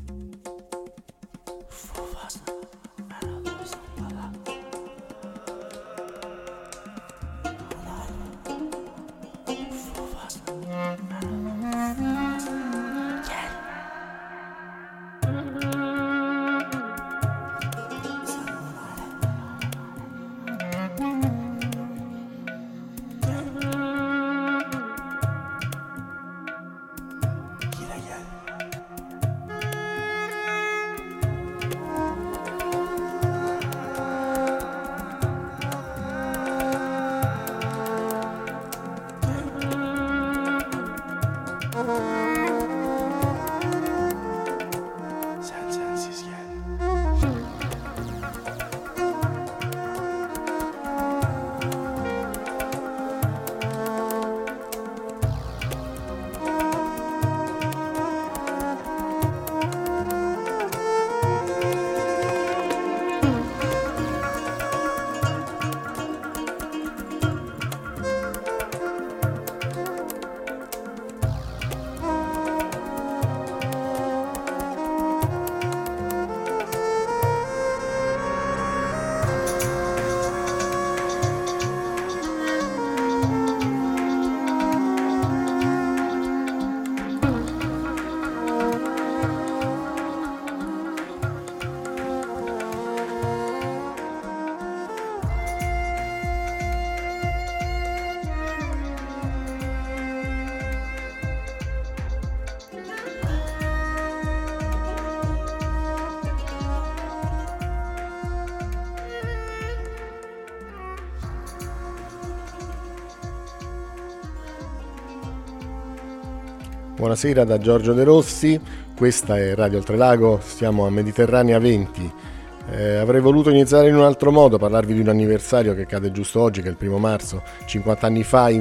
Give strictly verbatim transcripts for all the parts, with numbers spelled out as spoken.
Buonasera da Giorgio De Rossi, questa è Radio Oltrelago, siamo a Mediterranea venti. Eh, avrei voluto iniziare in un altro modo, parlarvi di un anniversario che cade giusto oggi, che è il primo marzo. cinquanta anni fa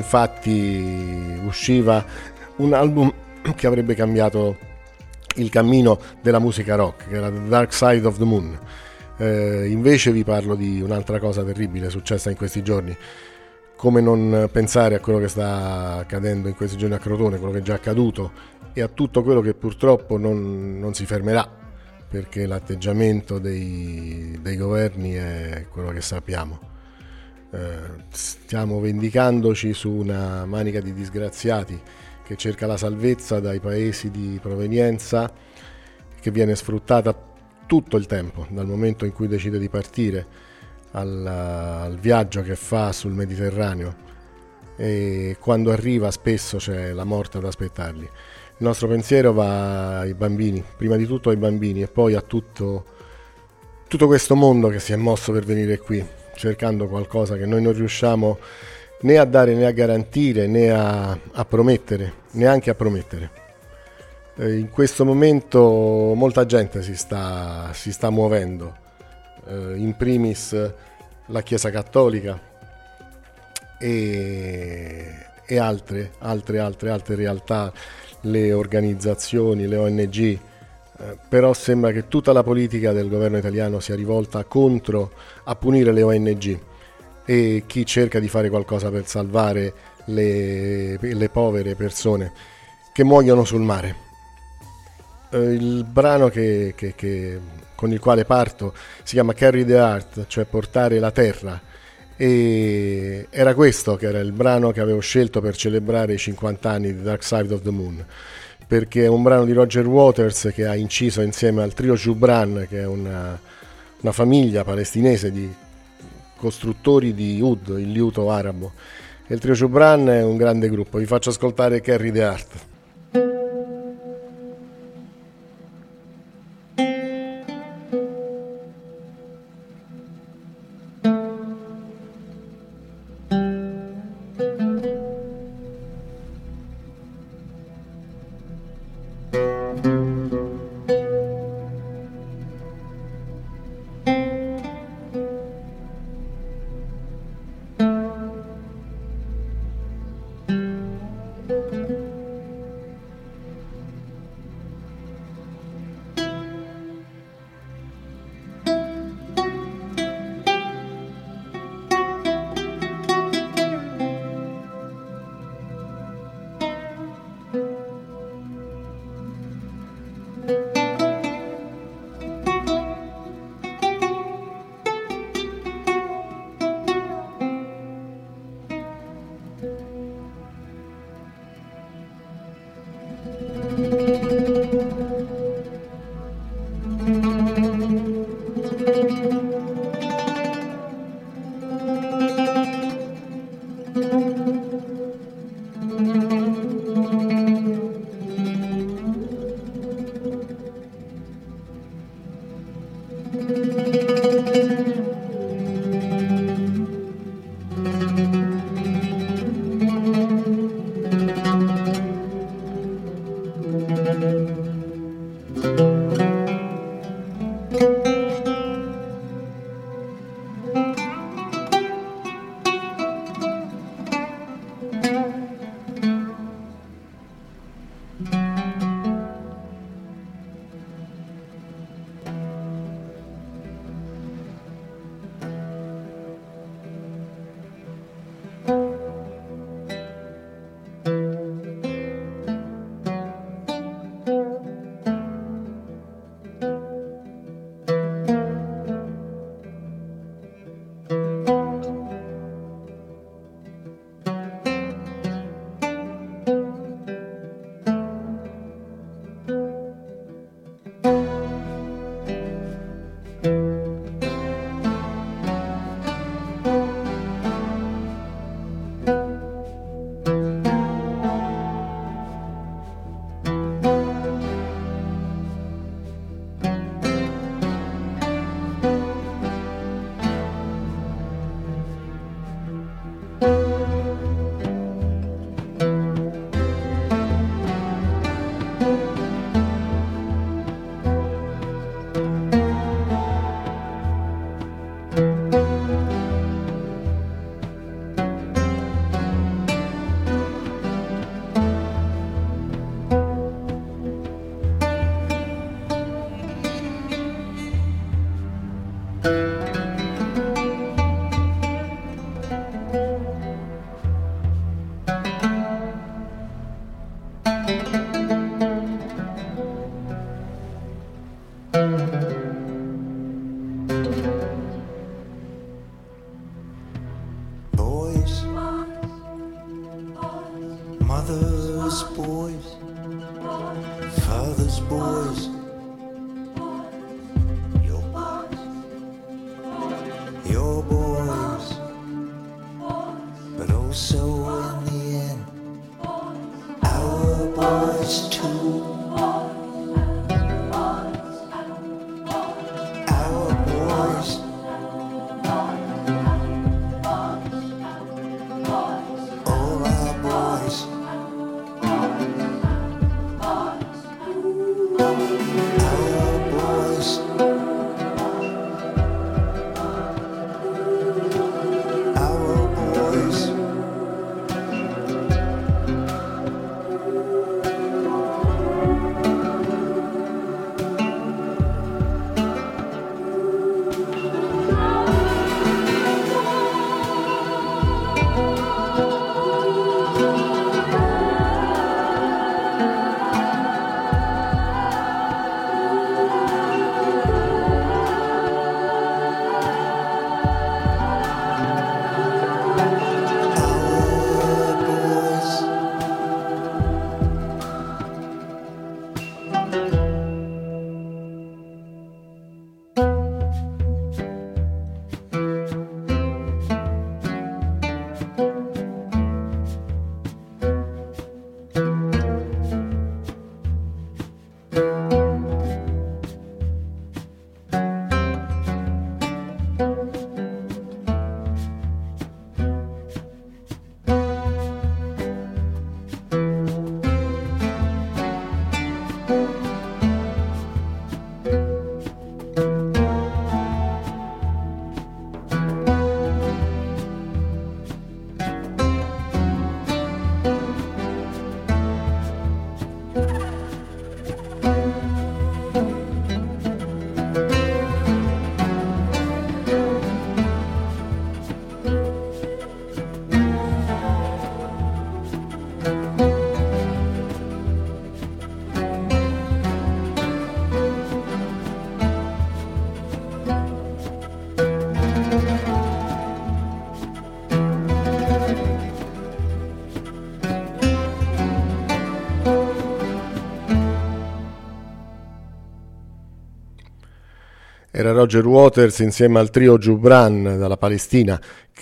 infatti usciva un album che avrebbe cambiato il cammino della musica rock, che era The Dark Side of the Moon. Eh, invece vi parlo di un'altra cosa terribile successa in questi giorni. Come non pensare a quello che sta accadendo in questi giorni a Crotone, quello che è già accaduto, e a tutto quello che purtroppo non, non si fermerà, perché l'atteggiamento dei, dei governi è quello che sappiamo. Eh, stiamo vendicandoci su una manica di disgraziati che cerca la salvezza dai paesi di provenienza, che viene sfruttata tutto il tempo, dal momento in cui decide di partire Al, al viaggio che fa sul Mediterraneo, e quando arriva spesso c'è la morte ad aspettarli. Il nostro pensiero va ai bambini, prima di tutto ai bambini, e poi a tutto, tutto questo mondo che si è mosso per venire qui, cercando qualcosa che noi non riusciamo né a dare, né a garantire, né a, a promettere, neanche a promettere. Eh, in questo momento molta gente si sta, si sta muovendo. In primis la Chiesa Cattolica e, e altre, altre, altre, altre realtà, le organizzazioni, le O N G, eh, però sembra che tutta la politica del governo italiano sia rivolta contro a punire le O N G e chi cerca di fare qualcosa per salvare le, le povere persone che muoiono sul mare. Eh, il brano che, che, che con il quale parto si chiama Carry the Earth, cioè portare la terra, e era questo che era il brano che avevo scelto per celebrare i cinquanta anni di Dark Side of the Moon, perché è un brano di Roger Waters che ha inciso insieme al trio Joubran, che è una, una famiglia palestinese di costruttori di oud, il liuto arabo, e il trio Joubran è un grande gruppo. Vi faccio ascoltare Carry the Earth. boys, your boys, but also in the end, our boys too. Our boys, all our boys. Era Roger Waters insieme al trio Gibran dalla Palestina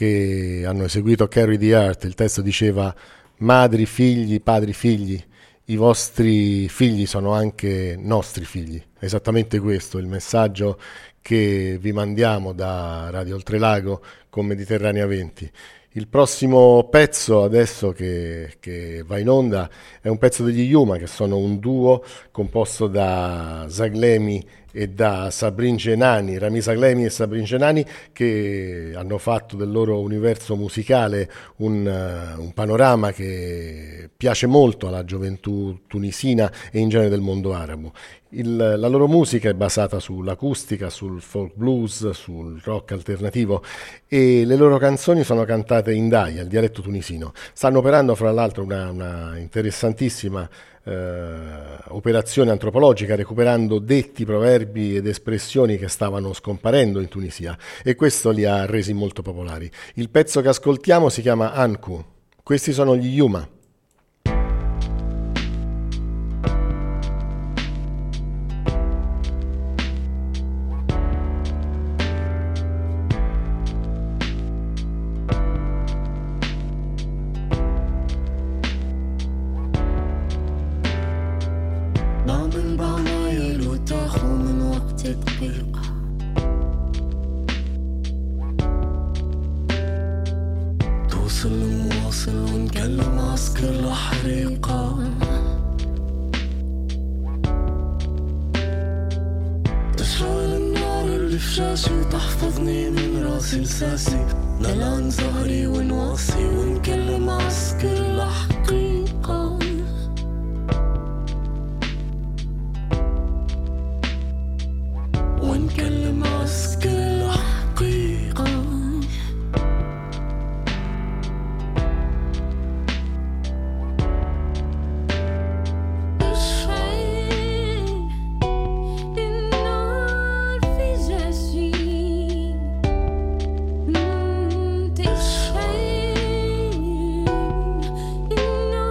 che hanno eseguito Carry the Heart. Il testo diceva: madri, figli, padri, figli, i vostri figli sono anche nostri figli. Esattamente questo il messaggio che vi mandiamo da Radio Oltrelago con Mediterranea venti. Il prossimo pezzo adesso che, che va in onda è un pezzo degli Yuma, che sono un duo composto da Zaglemi e da Sabrin Genani, Rami Zaglemi e Sabrin Genani, che hanno fatto del loro universo musicale un, uh, un panorama che piace molto alla gioventù tunisina e in genere del mondo arabo. Il, la loro musica è basata sull'acustica, sul folk blues, sul rock alternativo, e le loro canzoni sono cantate in Daya, il dialetto tunisino. Stanno operando fra l'altro una, una interessantissima eh, operazione antropologica, recuperando detti, proverbi ed espressioni che stavano scomparendo in Tunisia, e questo li ha resi molto popolari. Il pezzo che ascoltiamo si chiama Anku. Questi sono gli Yuma. No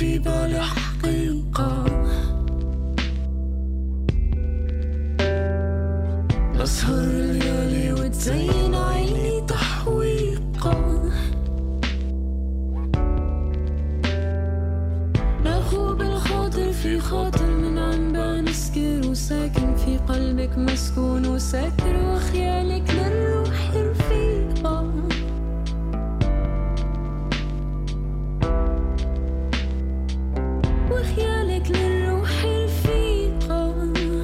في بالي حقيقة، أسهر الليالي وتزين عيني تحويقة، ناخو بالخاطر في خاطر من عم بنسكر، وساكن في قلبك مسكون وساكر، وخيالك للروح رفيقة، وخيالك للروح رفيقة،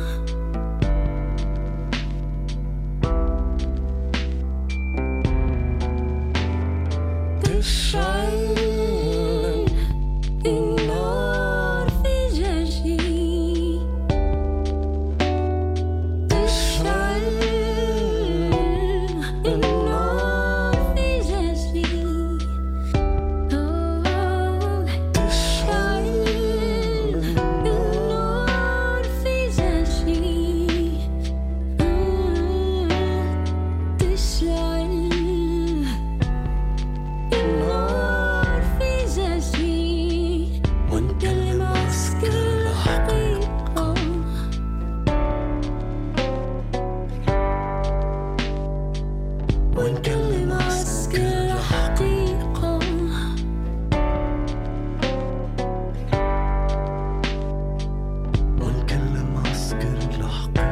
تشعل النار في جرحي، تشعل النار في جرحي، تشعل النار في جرحي، تشعل النار في جرحي، ونكلم عسكر الحقيقة، ونكلم عسكر الحقيقة، ونكلم عسكر الحقيقة.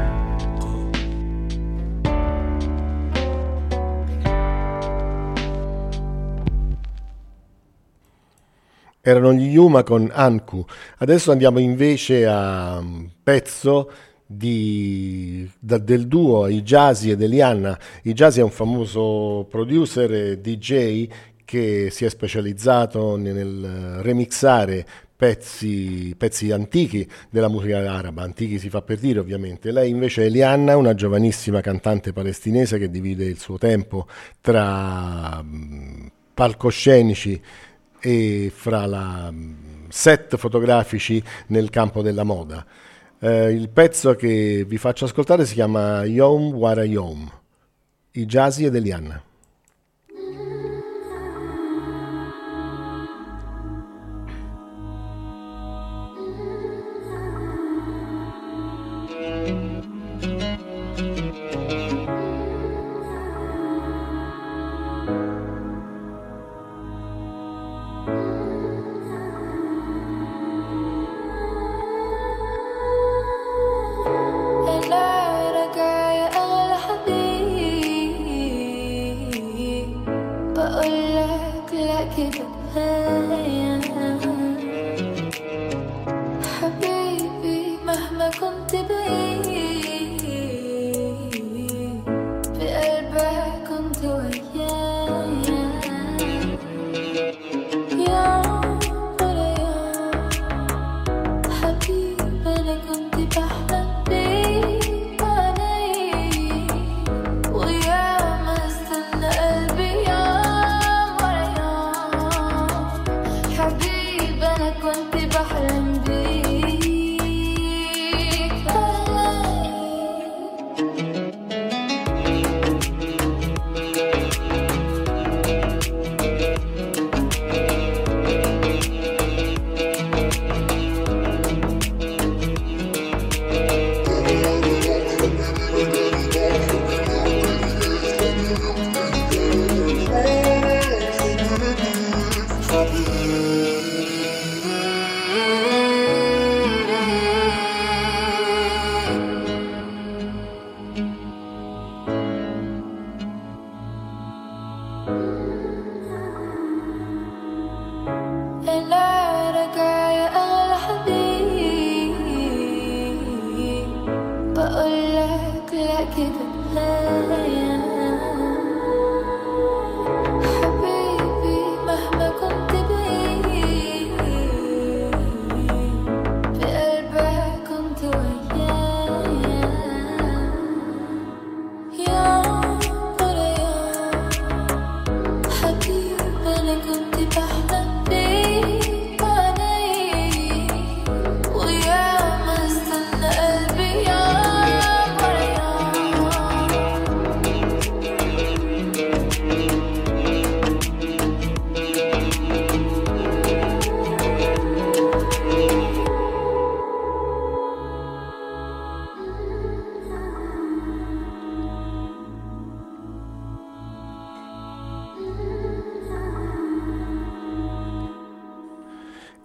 Erano gli Yuma con Anku. Adesso andiamo invece a un pezzo di, da- del duo I Jazzy ed Eliana. I Jazzy è un famoso producer e D J che si è specializzato nel remixare pezzi, pezzi antichi della musica araba. Antichi si fa per dire, ovviamente. Lei invece è Eliana, una giovanissima cantante palestinese che divide il suo tempo tra mh, palcoscenici e fra la set fotografici nel campo della moda. Eh, il pezzo che vi faccio ascoltare si chiama Yom Wara Yom, I Jazzy ed Eliana. الليلة جاية أغلى حبيب، بقولك لا كده كفاية حبيبي، مهما كنت بعيد في قلبك كنت ويايا، يوم ورا يوم حبيبي، أنا كنت بحلم بيك وعليك، وياما استنى قلبي يوم ورا يوم حبيبي، أنا كنت بحلم بيك الليلة جاية أغلى حبيب، بقولك لا كده كفاية حبيبي، مهما كنت بعيد في قلبك كنت ويايا، يوم ورا يوم حبيبي، أنا كنت بحلم بيك وعليك، وياما استنى قلبي يوم ورا يوم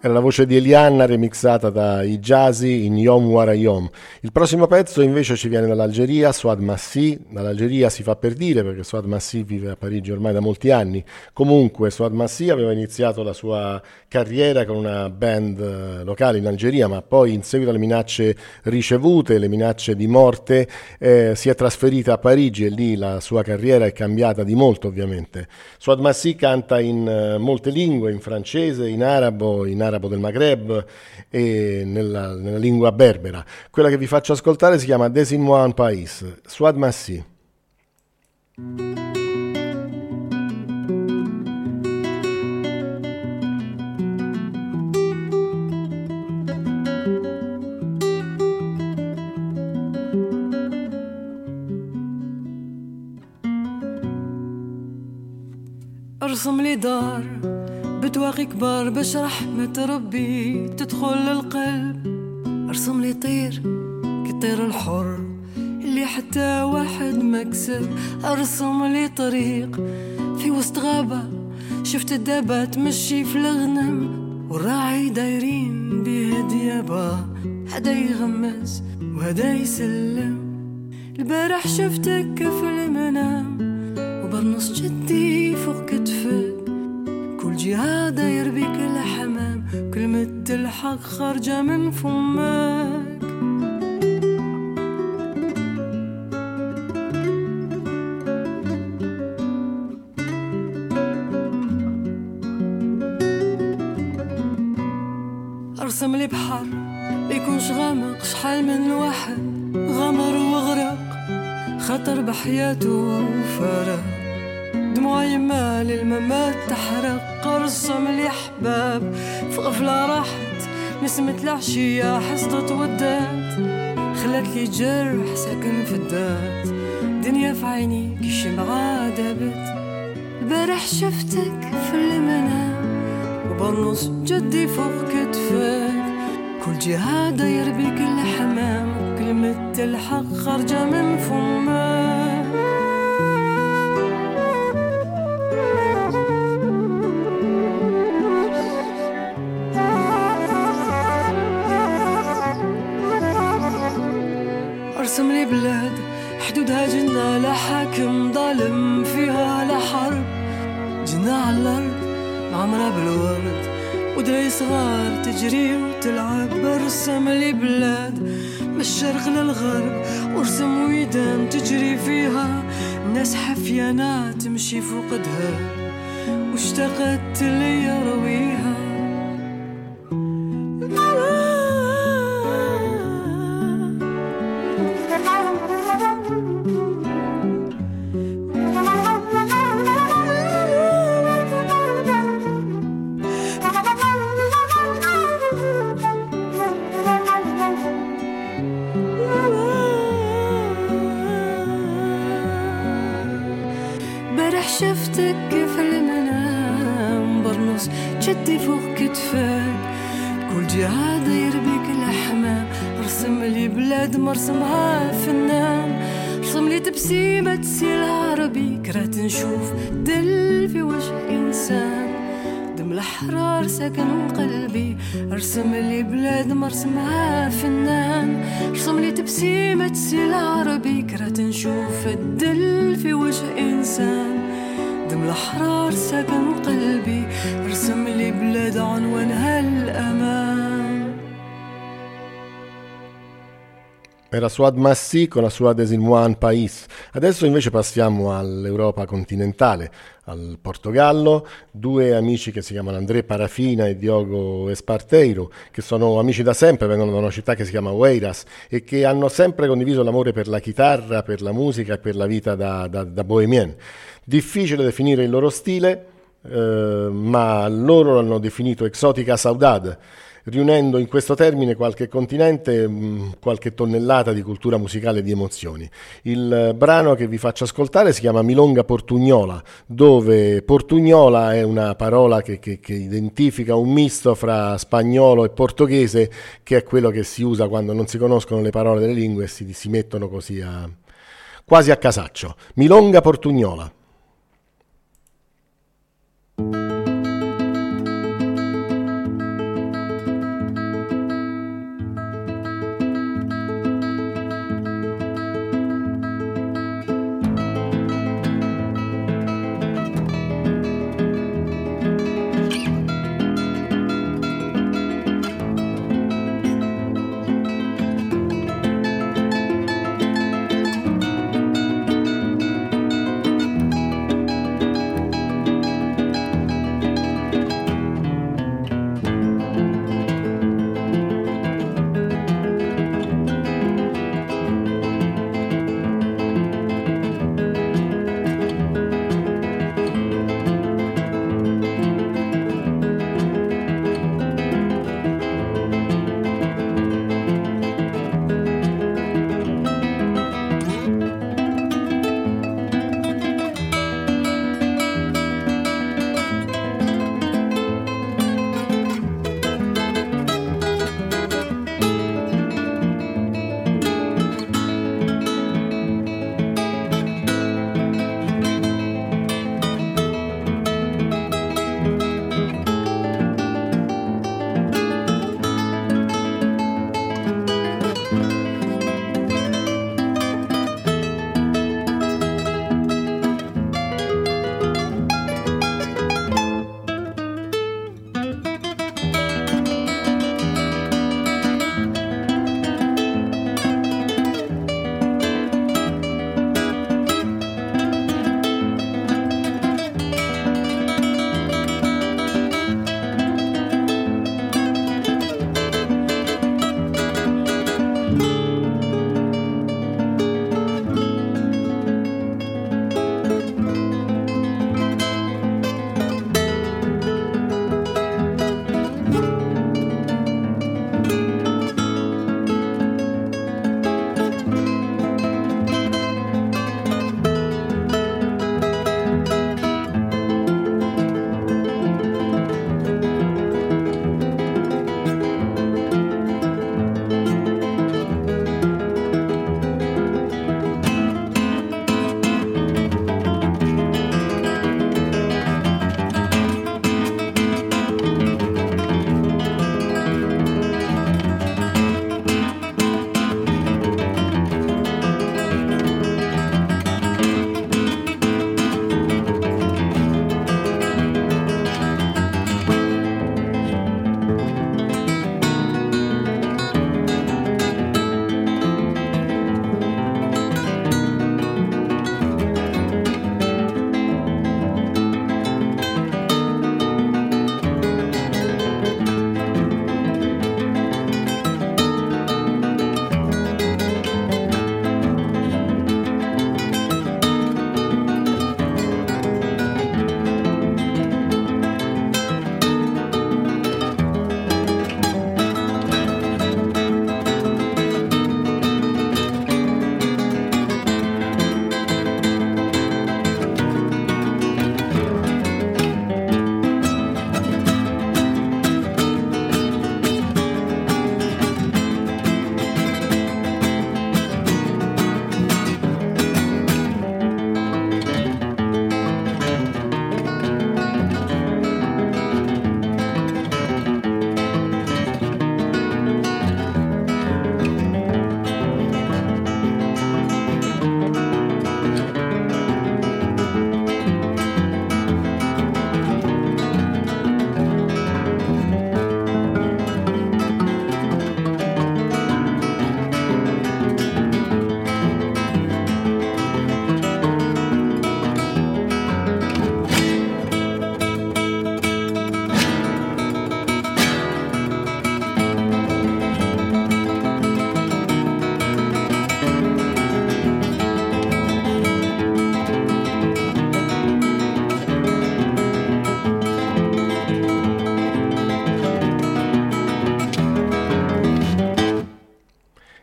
Era la voce di Elianna remixata da Ijazi in Yom Wara Yom. Il prossimo pezzo invece ci viene dall'Algeria, Souad Massi. Dall'Algeria si fa per dire perché Souad Massi vive a Parigi ormai da molti anni. Comunque Souad Massi aveva iniziato la sua carriera con una band locale in Algeria, ma poi in seguito alle minacce ricevute, le minacce di morte, eh, si è trasferita a Parigi e lì la sua carriera è cambiata di molto ovviamente. Souad Massi canta in uh, molte lingue, in francese, in arabo, in arabo del Maghreb e nella, nella lingua berbera. Quella che vi faccio ascoltare si chiama Dessine-moi un pays, Souad Massi. ارسم لي دار بتواقي كبار باش رحمة ربي تدخل للقلب. ارسم لي طير كطير الحر اللي حتى واحد ما كسب. ارسم لي طريق في وسط غابة شفت الدابة تمشي في الغنم والراعي دايرين بيه ديابة. هدا يغمس وهدا يسلم. البارح شفتك في المنام وبرنص جدي فوق كتفك. كل جهة داير بيك الحمام كلمة الحق خارجة من فمك. ارسم لي بحر يكونش غامق شحال من واحد غمر وغرق خطر بحياته وفارق. دموع يمال الممات تحرق. ارسم لي حباب في غفلة راحت نسمة العشية حصدت ودات. خلت لي جرح ساكن في الذات. دنيا في عيني كي شمعة دابت. البارح شفتك في المنام وبرنص جدي فوق كتفك. كل جهة داير بيك الحمام كلمة الحق خارجة من فمك. ارسم لي بلاد حدودها جنة لا حاكم ظالم فيها لا حرب. جنة على الارض معمرة بالورد ودري صغار تجري وتلعب. ارسم لي بلاد من الشرق للغرب وارسم ويدان تجري فيها ناس حفيانة تمشي فوقدها واشتقت لي يرويها. شفتك في المنام برنص جدي فوق كتفك. كل جهة داير بيك الحمام. ارسم لي بلاد مرسمها فنان. ارسم لي تبسيمة تسيل عربي كرهت نشوف دل في وجه إنسان. دم الأحرار ساكن قلبي. ارسم لي بلاد مرسمها فنان. ارسم لي تبسيمة تسيل عربي كرهت نشوف الدل في وجه إنسان. دم الأحرار ساكن قلبي. ارسم لي بلاد عنوانها الأمان. Era Souad Massi con la sua Dessine-moi un pays. Adesso invece passiamo all'Europa continentale, al Portogallo. Due amici che si chiamano André Parafina e Diogo Esparteiro, che sono amici da sempre, vengono da una città che si chiama Oeiras e che hanno sempre condiviso l'amore per la chitarra, per la musica e per la vita da, da, da bohemien. Difficile definire il loro stile, eh, ma loro l'hanno definito exotica saudade, riunendo in questo termine qualche continente, mh, qualche tonnellata di cultura musicale e di emozioni. Il brano che vi faccio ascoltare si chiama Milonga Portugnola, dove Portugnola è una parola che, che, che identifica un misto fra spagnolo e portoghese, che è quello che si usa quando non si conoscono le parole delle lingue e si, si mettono così a, quasi a casaccio. Milonga Portugnola.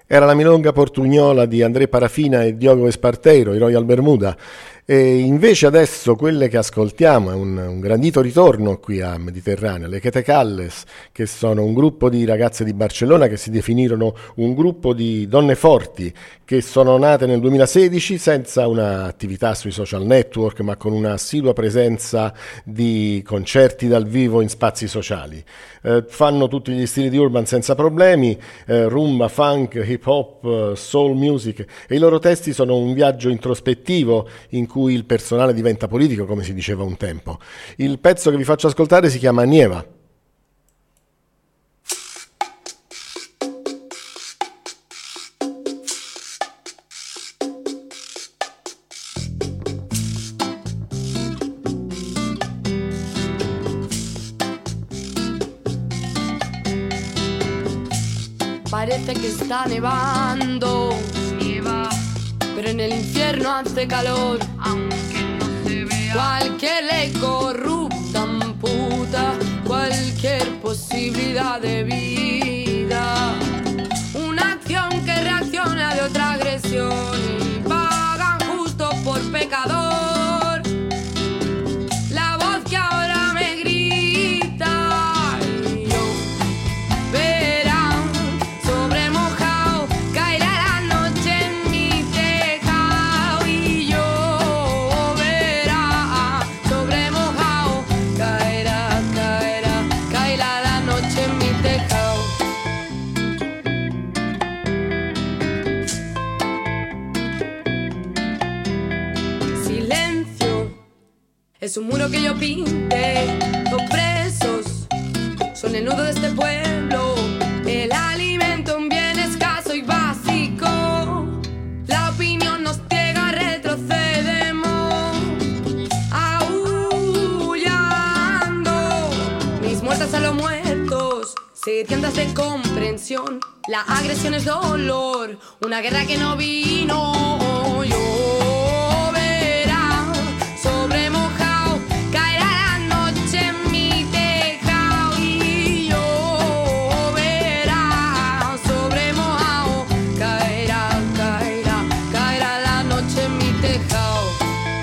Era la milonga portugnola di André Parafina e Diogo Esparteiro, i Royal Bermuda. E invece adesso quelle che ascoltiamo è un, un grandito ritorno qui a Mediterranea, le Ketecalles, che sono un gruppo di ragazze di Barcellona che si definirono un gruppo di donne forti, che sono nate nel duemilasedici senza un'attività sui social network, ma con una assidua presenza di concerti dal vivo in spazi sociali. Eh, fanno tutti gli stili di urban senza problemi, eh, rumba, funk, hip hop, soul music, e i loro testi sono un viaggio introspettivo in cui il personale diventa politico, come si diceva un tempo. Il pezzo che vi faccio ascoltare si chiama Nieva. Parece que está nevando, nieva, pero en el infierno hace calor, aunque no se vea. Cualquier ley corrupta amputa cualquier posibilidad de vida. Una acción que reacciona de otra agresión y paga justo por pecador. La voz que ahora me grita y yo verán sobre mojado, caerá la noche en mi tejado y yo verá sobre mojado, caerá, caerá, caerá la noche en mi tejado. Silencio es un muro que yo pinte. Los presos son el nudo de este pueblo. El alimento un bien escaso y básico. La opinión nos ciega, retrocedemos aullando. Mis muertas a los muertos, sedientas de comprensión. La agresión es dolor, una guerra que no vino. Lloverá sobre mojado, caerá la noche en mi tejado y lloverá sobre mojado, caerá, caerá, caerá la noche en mi tejado.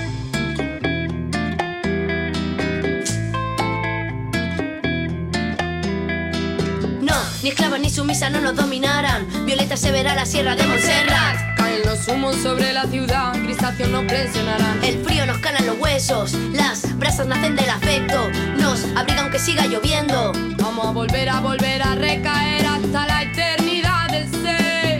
No, ni esclavas ni sumisas no nos dominarán. Violeta se verá la sierra de Montserrat. Caen los humos sobre la ciudad, grisáceos nos presionarán. El frío nos cala en los huesos, las brasas nacen del afecto. Nos abriga aunque siga lloviendo. Vamos a volver a volver a recaer hasta la eternidad del ser.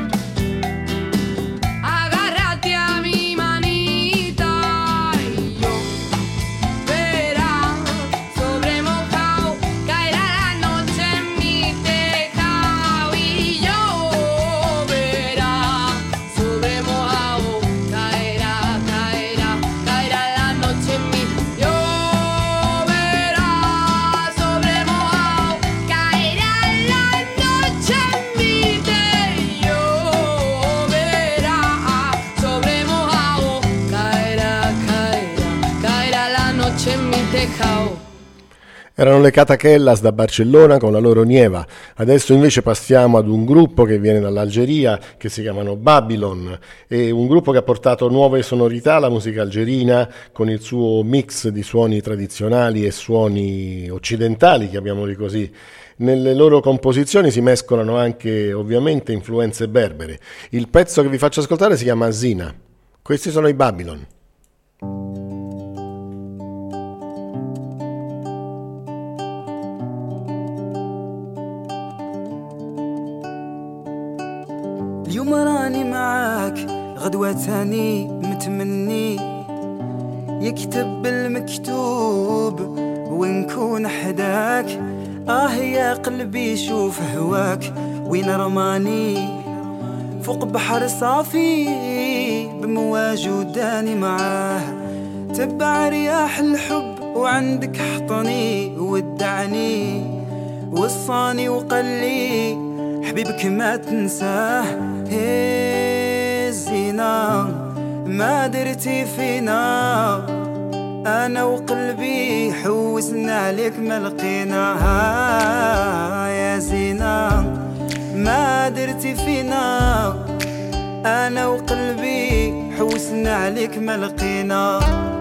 Agárrate a mi manita y yo verá sobre mojado, caerá la noche en mi tejado y yo verá sobre mojado, caerá, caerá, caerá la noche en mi. Yo verá sobre mojado, caerá la noche en mi tejado. Yo verá sobre mojado, caerá, caerá, caerá la noche en mi tejado. Erano le Catachellas da Barcellona con la loro Nieva. Adesso invece passiamo ad un gruppo che viene dall'Algeria, che si chiamano Babylon, è un gruppo che ha portato nuove sonorità alla musica algerina con il suo mix di suoni tradizionali e suoni occidentali, chiamiamoli così. Nelle loro composizioni si mescolano anche ovviamente influenze berbere. Il pezzo che vi faccio ascoltare si chiama Zina. Questi sono i Babylon. اليوم راني معاك غدوة تاني متمني يكتب المكتوب ونكون حداك آه يا قلبي شوف هواك وين رماني فوق بحر صافي بمواج وداني معاه تبع رياح الحب وعندك حطني ودعني وصاني وقلي حبيبك ما تنساه هي الزينة ما درتي فينا أنا وقلبي حوسنا عليك ما لقيناها يا زينة ما درتي فينا انا وقلبي حوسنا عليك ما لقينا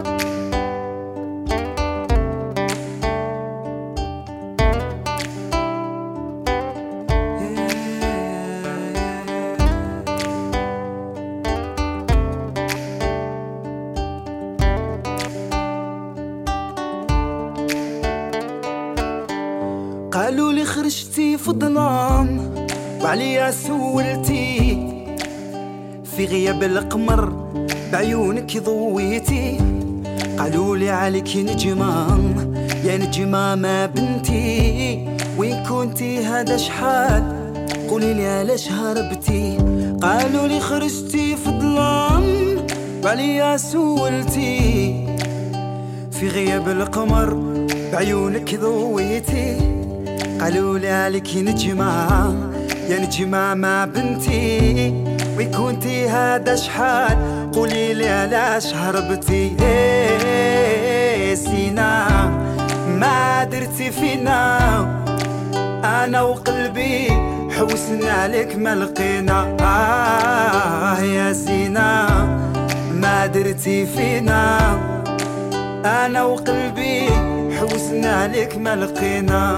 قالوا لي خرجتي في الظلام وعليا سولتي في غياب القمر بعيونك ضويتي قالوا لي عليك نجمة يا نجمة ما بنتي وين كنتي هذا شحال قولي لي علاش هربتي قالوا لي خرجتي في الظلام وعليا سولتي في غياب القمر بعيونك ضويتي قالوا لي عليك نجمة يا نجمة ما بنتي وين كنتي هذا شحال قولي لي علاش هربتي إيه سينا ما درتي فينا انا وقلبي حوسنا عليك ما لقينا آه يا زينة ما درتي فينا انا وقلبي حوسنا عليك ما لقينا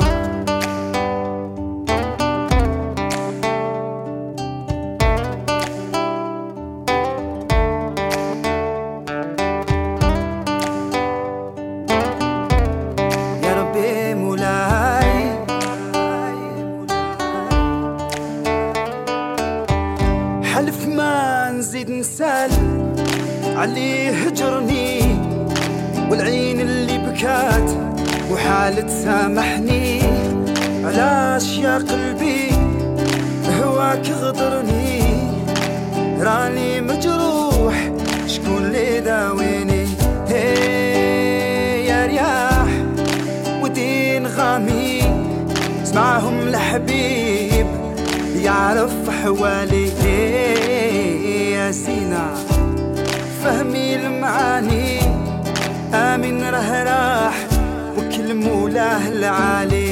حلف ما نزيد نسال عليه هجرني والعين اللي بكات وحالة سامحني علاش يا قلبي هواك غدرني راني مجروح شكون اللي داويني هي يا رياح ودين غامي اسمعهم الحبيب يعرف حوالي يا سينا فهمي المعاني آمن راه راح وكل مولاه العالي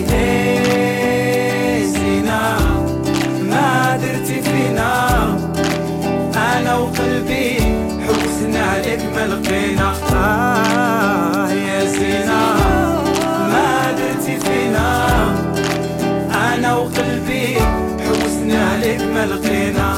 سينا ما درتي فينا أنا وقلبي حوسنا عليك ما لقينا آه يا سينا ما درتي فينا أنا وقلبي حوسنا عليك ما لقينا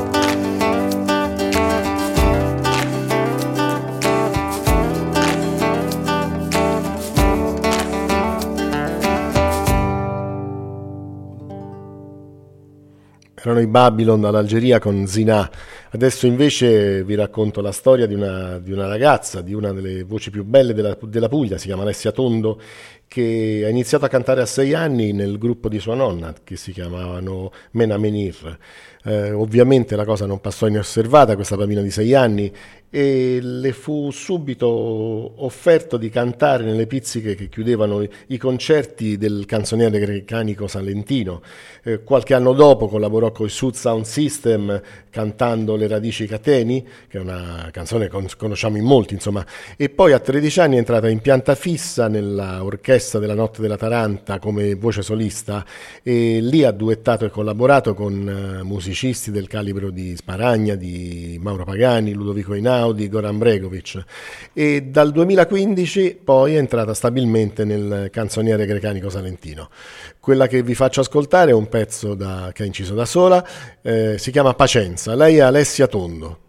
Erano i Babylon dall'Algeria con Zina. Adesso invece vi racconto la storia di una, di una ragazza, di una delle voci più belle della, della Puglia, si chiama Alessia Tondo, che ha iniziato a cantare a sei anni nel gruppo di sua nonna, che si chiamavano Mena Menir. Eh, ovviamente la cosa non passò inosservata, questa bambina di sei anni, e le fu subito offerto di cantare nelle pizziche che chiudevano i, i concerti del canzoniere grecanico salentino. Eh, qualche anno dopo collaborò con il Sud Sound System cantando Le radici cateni, che è una canzone che conosciamo in molti, insomma, e poi a tredici anni è entrata in pianta fissa nella orchestra della Notte della Taranta come voce solista, e lì ha duettato e collaborato con uh, musicisti del calibro di Sparagna, di Mauro Pagani, Ludovico Einaudi, Goran Bregovic, e dal duemilaquindici poi è entrata stabilmente nel canzoniere grecanico salentino. Quella che vi faccio ascoltare è un pezzo da, che ha inciso da sola, eh, si chiama Pacenza. Lei è Alessia Tondo.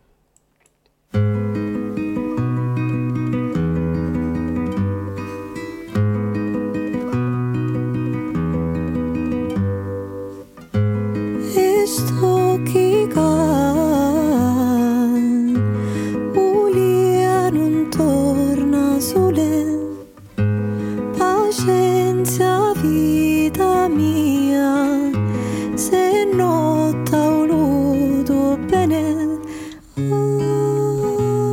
Se no t'ho voluto bene, oh.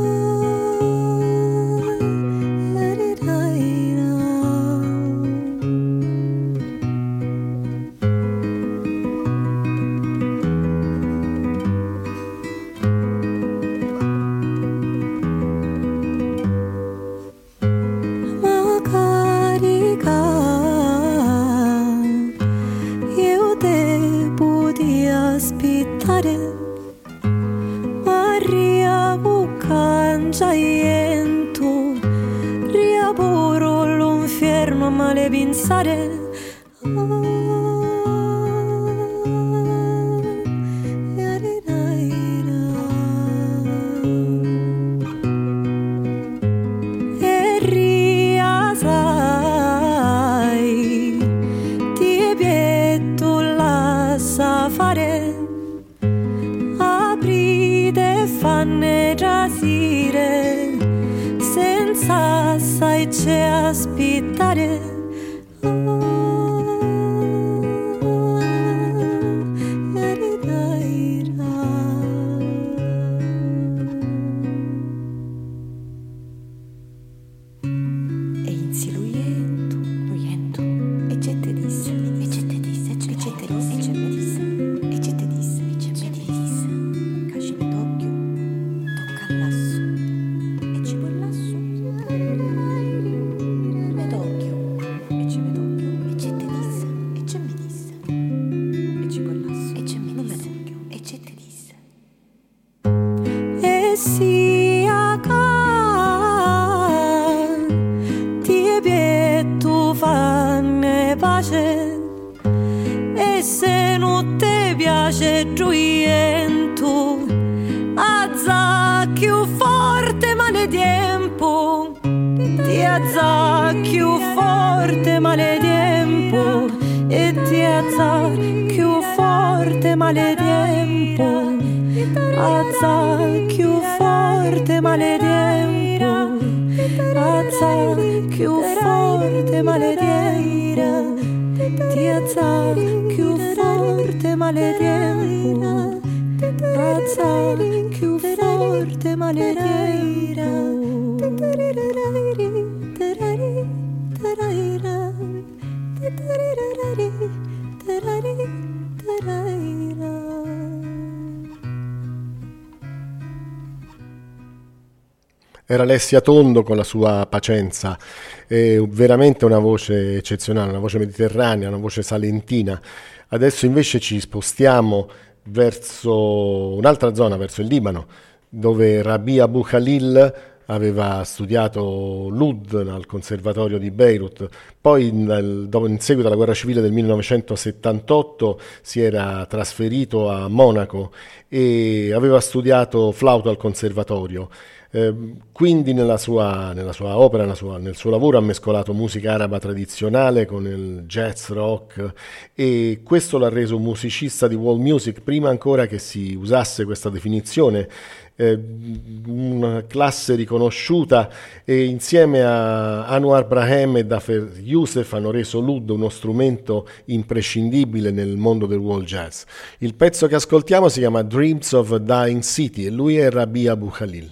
c'hai tu, riapuro l'inferno a male pensare. E riasai, ti pietto lascia fare, aprite e fanne trasire, senza sai c'è aspettare. E se non ti piace giuiento, azza più forte male tempo, ti azza più forte male tempo, e ti azza più forte male tempo, azza più forte male tempo, azza più forte male tempo, ti alza più forte male tempo, alza più forte male tempo. Era Alessia Tondo con la sua Pacenza, è veramente una voce eccezionale, una voce mediterranea, una voce salentina. Adesso invece ci spostiamo verso un'altra zona, verso il Libano, dove Rabih Abu Khalil aveva studiato l'Oud al Conservatorio di Beirut, poi nel, dopo, in seguito alla guerra civile del millenovecentosettantotto si era trasferito a Monaco e aveva studiato flauto al Conservatorio. Eh, quindi nella sua, nella sua opera, nella sua, nel suo lavoro ha mescolato musica araba tradizionale con il jazz rock, e questo l'ha reso un musicista di world music prima ancora che si usasse questa definizione. Eh, una classe riconosciuta, e insieme a Anwar Brahem e Dafer Youssef hanno reso l'oud uno strumento imprescindibile nel mondo del world jazz. Il pezzo che ascoltiamo si chiama Dreams of a Dying City e lui è Rabih Abu Khalil.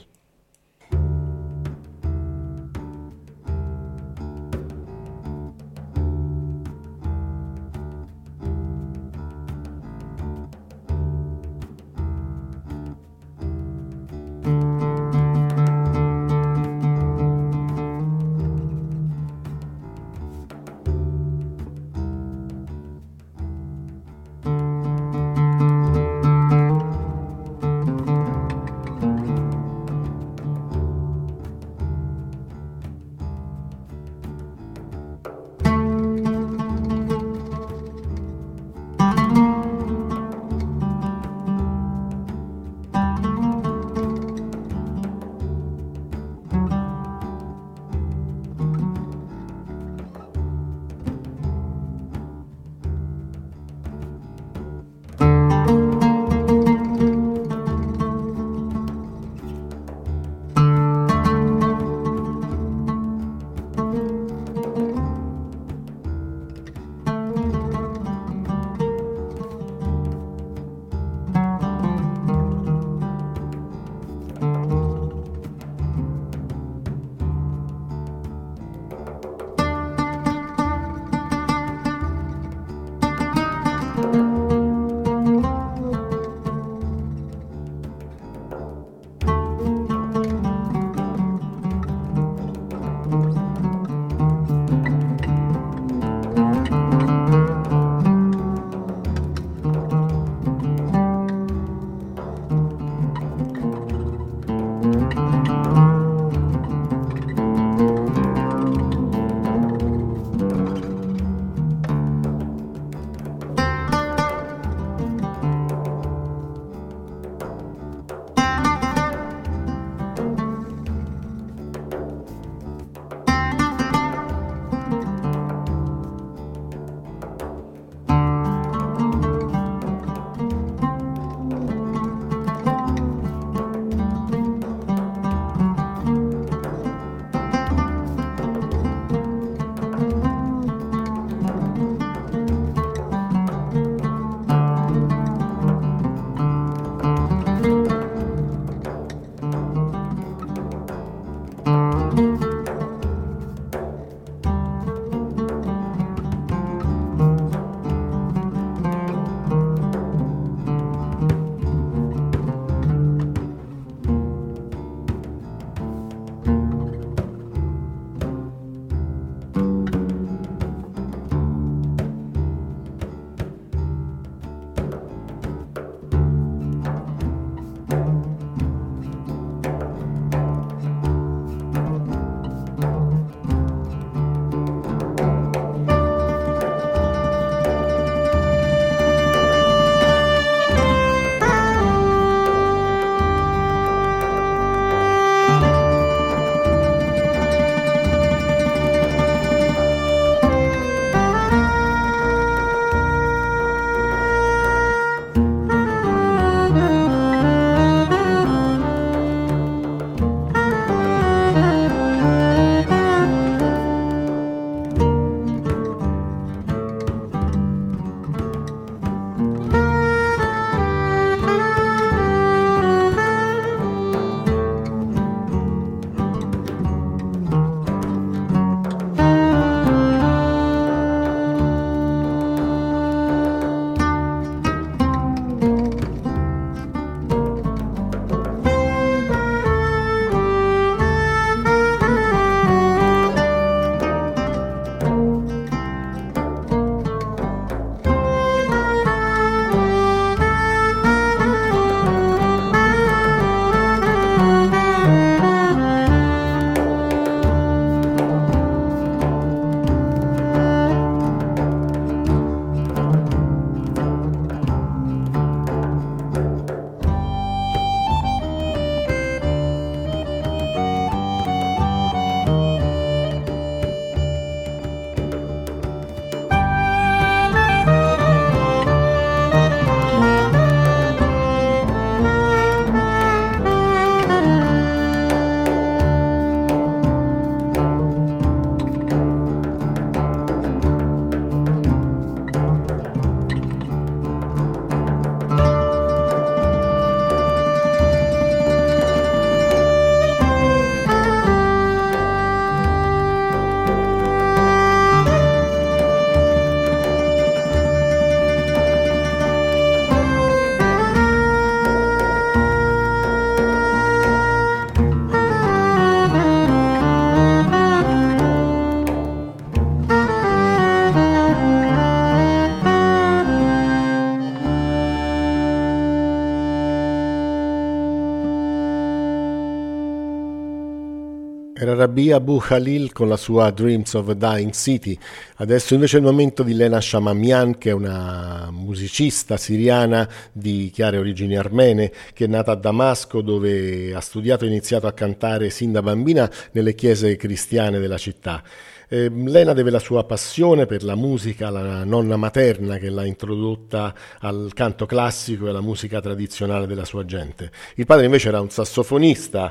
Era Rabia Abu Khalil con la sua Dreams of a Dying City. Adesso invece è il momento di Lena Shamamian, che è una musicista siriana di chiare origini armene, che è nata a Damasco, dove ha studiato e iniziato a cantare sin da bambina nelle chiese cristiane della città. Eh, Lena deve la sua passione per la musica alla nonna materna, che l'ha introdotta al canto classico e alla musica tradizionale della sua gente. Il padre invece era un sassofonista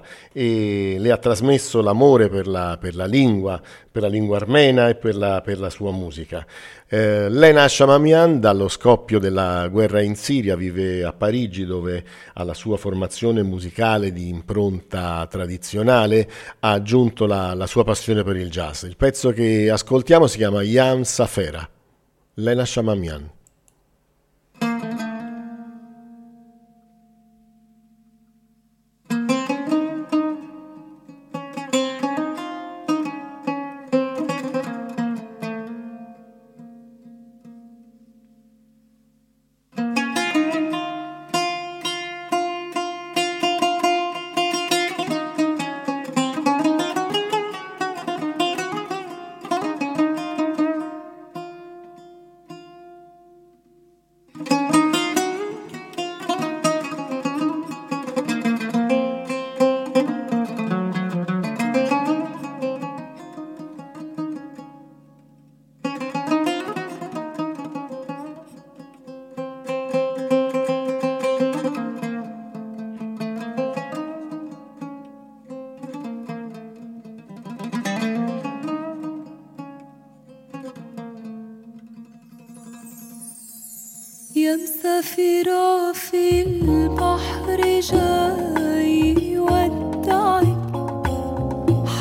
e le ha trasmesso l'amore per la, per la lingua, per la lingua armena e per la, per la sua musica. Eh, Lena Shamamian, dallo scoppio della guerra in Siria, vive a Parigi, dove alla sua formazione musicale di impronta tradizionale ha aggiunto la, la sua passione per il jazz. Il pezzo che ascoltiamo si chiama Yam Safera, Lena Shamamian. يا مسافرة في البحر جاي ودعي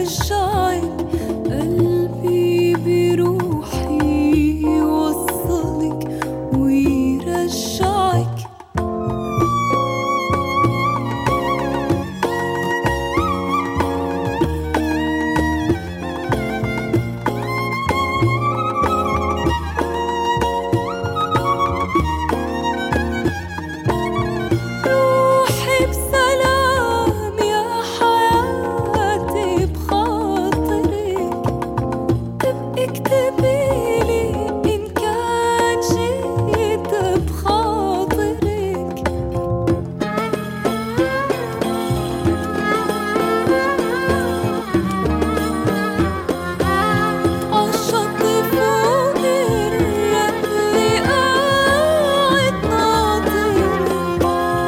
ويرجعك قلبي بروحي يوصلك ويرجعك روحي بسلام يا حياتي بخاطرك تبقي اكتبيلي إن كان جيت بخاطرك عالشط فوق الرمل قاعد ناطرك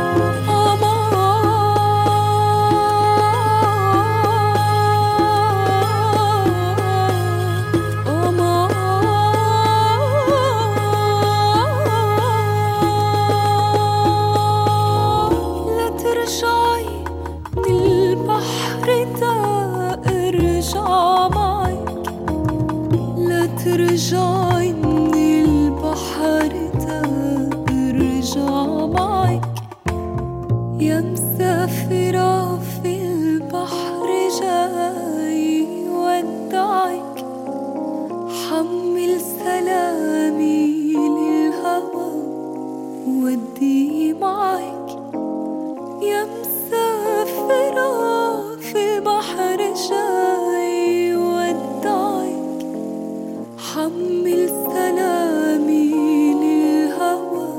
لا ترجعي من البحر تا ارجع معك لا ترجعي من البحر تا ارجع معك يا مسافرة في البحر جاي ودعك حمل سلامي للهوى ودي معك يا مسافرة في البحر جاي ودعك حمل سلامي للهوى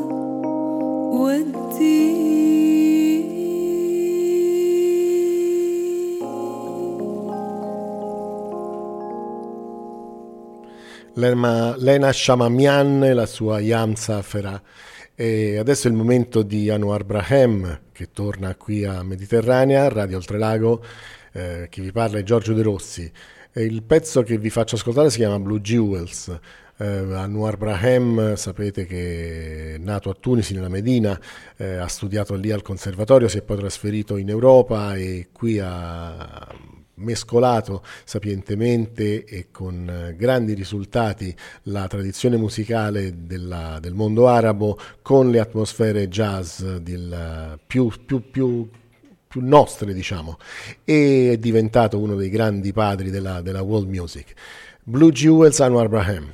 ودي Lena, Lena Shamamian e la sua Yam Safera. E adesso è il momento di Anwar Brahem, che torna qui a Mediterranea, Radio Oltrelago. Eh, chi vi parla è Giorgio De Rossi. E il pezzo che vi faccio ascoltare si chiama Blue Jewels. Eh, Anwar Brahem, sapete che è nato a Tunisi, nella Medina, eh, ha studiato lì al conservatorio, si è poi trasferito in Europa e qui ha mescolato sapientemente e con grandi risultati la tradizione musicale della, del mondo arabo con le atmosfere jazz del, più, più, più, più nostre, diciamo, e è diventato uno dei grandi padri della, della world music. Blue Jewels, Anwar Brahem.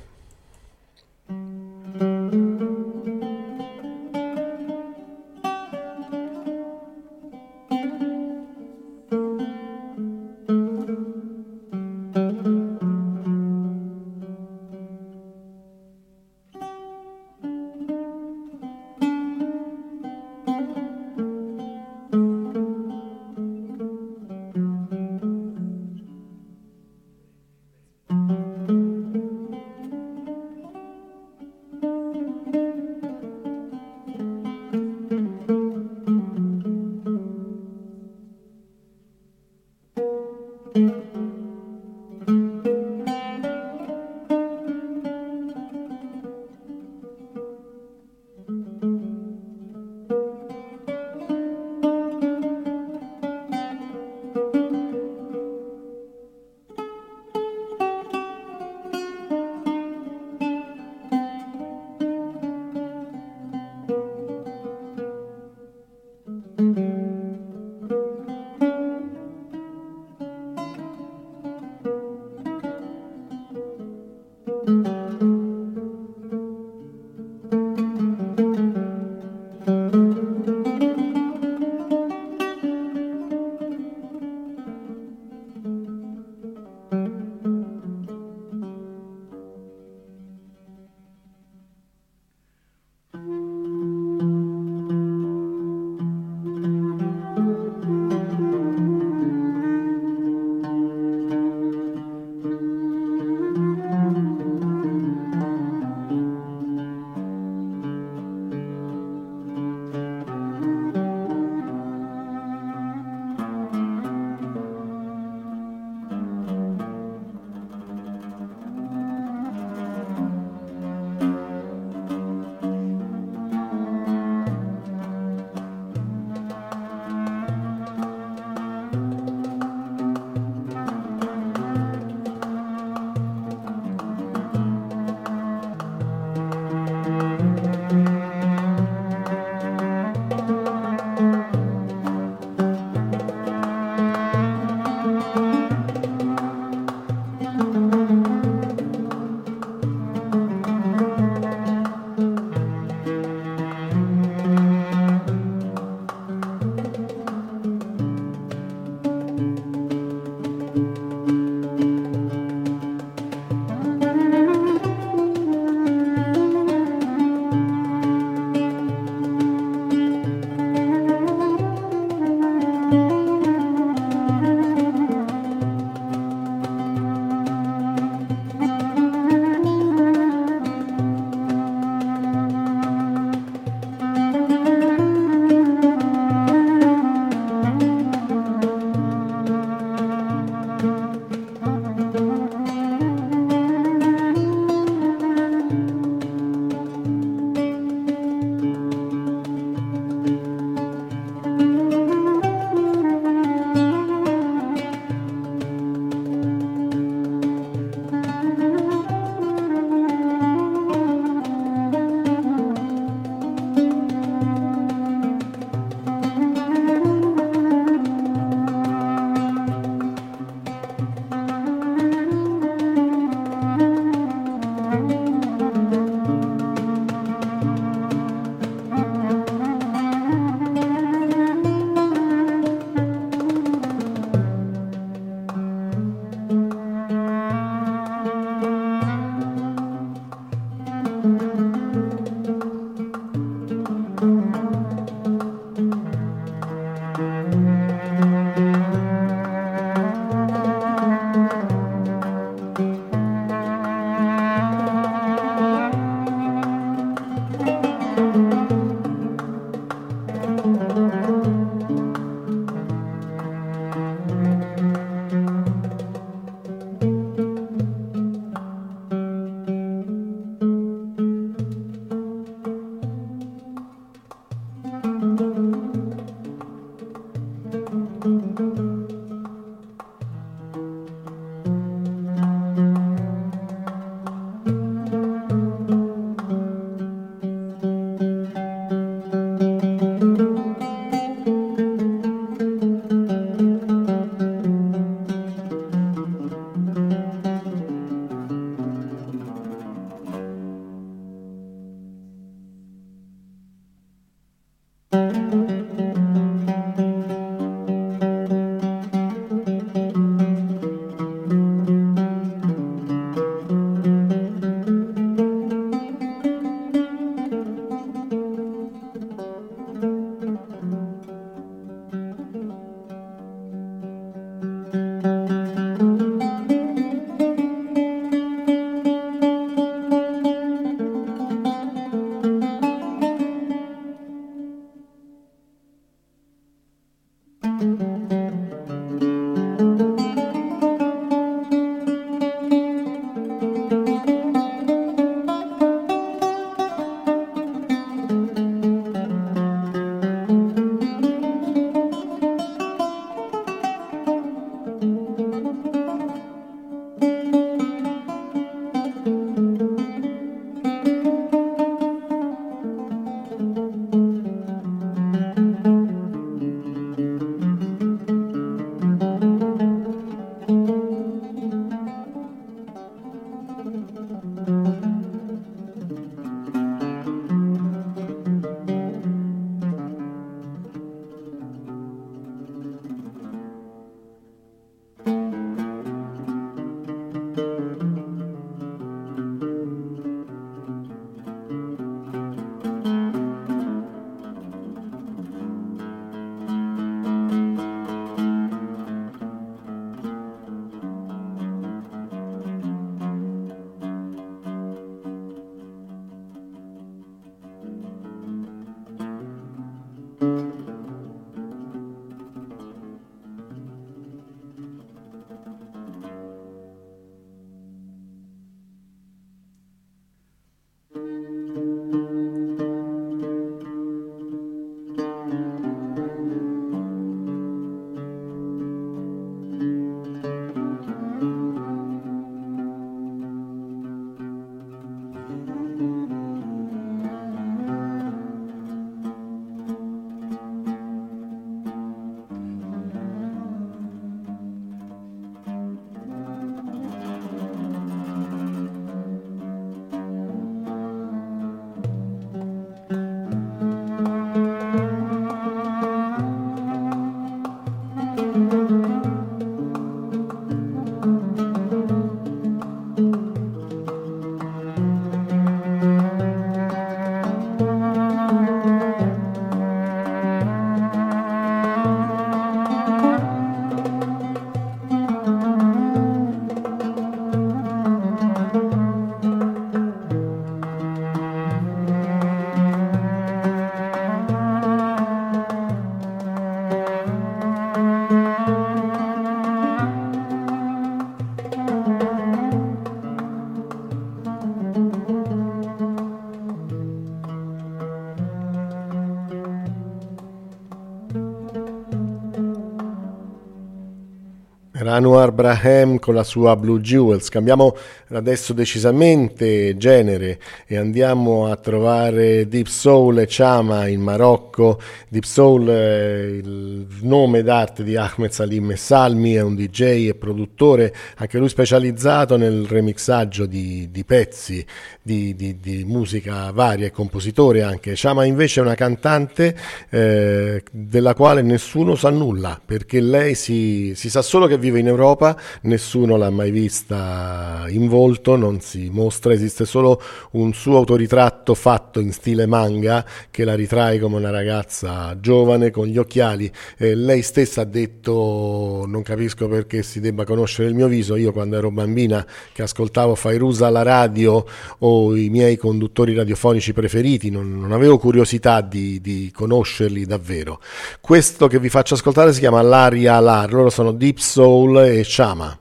era Anwar Braham con la sua Blue Jewels. Cambiamo adesso decisamente genere e andiamo a trovare Deep Soul e Chama in Marocco. Deep Soul è il nome d'arte di Ahmed Salim Salmi, è un D J e produttore, anche lui specializzato nel remixaggio di, di pezzi di, di, di musica varia, e compositore anche. Chama invece è una cantante eh, della quale nessuno sa nulla, perché lei si, si sa solo che vive in Europa, nessuno l'ha mai vista in volto, non si mostra, esiste solo un suo autoritratto fatto in stile manga che la ritrae come una ragazza giovane con gli occhiali. Eh, lei stessa ha detto: non capisco perché si debba conoscere il mio viso, io quando ero bambina che ascoltavo Fairuza alla radio o i miei conduttori radiofonici preferiti non, non avevo curiosità di, di conoscerli davvero. Questo che vi faccio ascoltare si chiama Laria Lar, loro sono Deep Soul e Chama.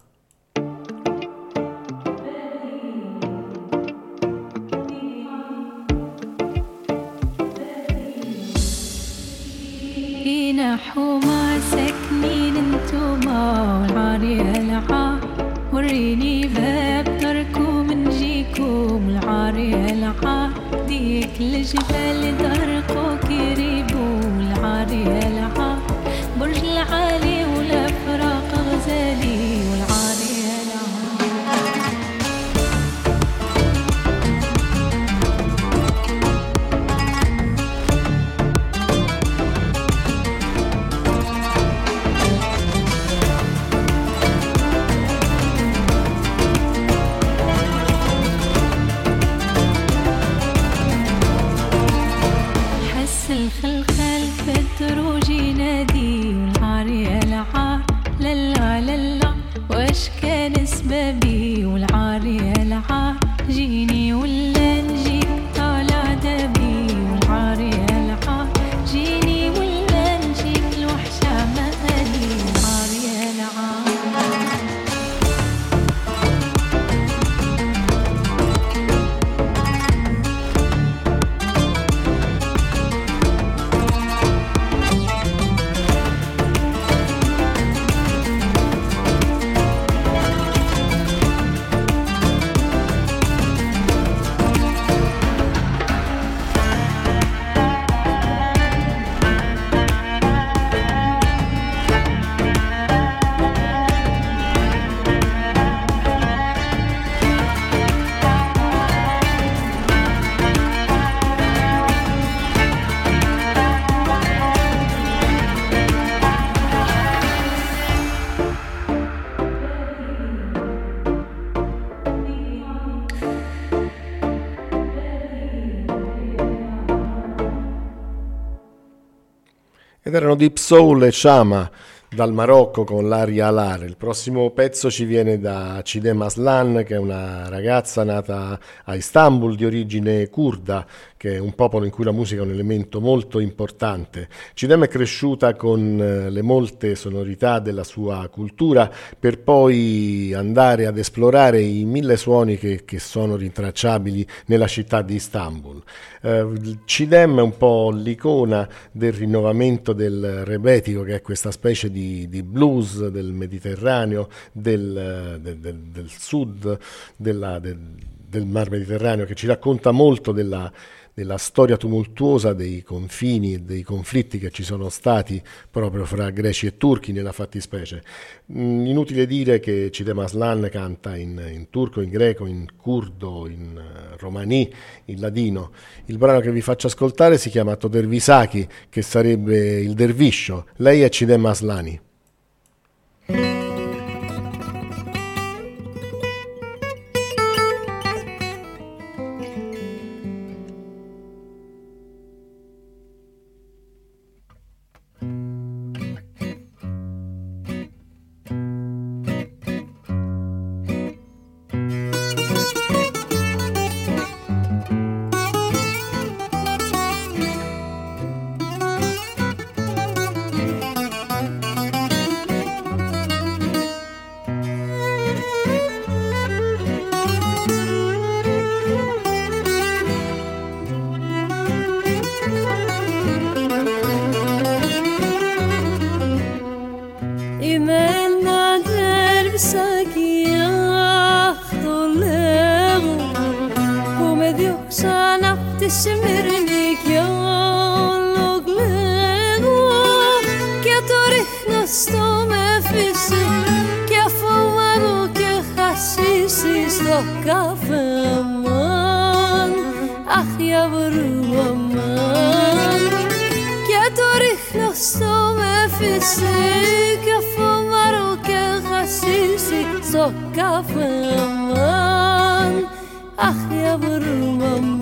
حوما ساكنين انتوما والعاري هلعا وريني باب تركم نجيكم العاري هلعا ديك الجبال درقو كيريبو العاري هلعا برج العالي ولا فراق غزالي والعاري هلعا الخلخال في الدروج ينادي والعاري هلعا للا للا واش كان سبابي والعاري هلعا جيني ولا نجيك طالع دابي والعاري هلعا جيني ولا نجيك الوحشة مالي والعاري هلعا Ed erano Deep Soul e Chama dal Marocco con Laria Lar. Il prossimo pezzo ci viene da Chidem Aslan, che è una ragazza nata a Istanbul di origine curda, che è un popolo in cui la musica è un elemento molto importante. Chidem è cresciuta con le molte sonorità della sua cultura per poi andare ad esplorare i mille suoni che, che sono rintracciabili nella città di Istanbul. Uh, Chidem è un po' l'icona del rinnovamento del rebetiko, che è questa specie di Di, di blues del Mediterraneo, del, del, del, del sud della, del, del Mar Mediterraneo, che ci racconta molto della, della storia tumultuosa dei confini e dei conflitti che ci sono stati proprio fra greci e turchi nella fattispecie. Mm, inutile dire che Chidem Aslan canta in, in turco, in greco, in curdo, in uh, romani, in ladino. Il brano che vi faccio ascoltare si chiama Todervisaki, che sarebbe il derviscio. Lei è Chidem Aslani. σημερινή κι όλο κλαίγω και το ρίχνω στο μεφίσι και αφομάδω και χασίσει στο καφέ αμάν, αχ για βρου αμάν, και το ρίχνω στο μεφίσι και αφομάδω και χασίσει στο καφέ αμάν, αχ για βρου αμάν.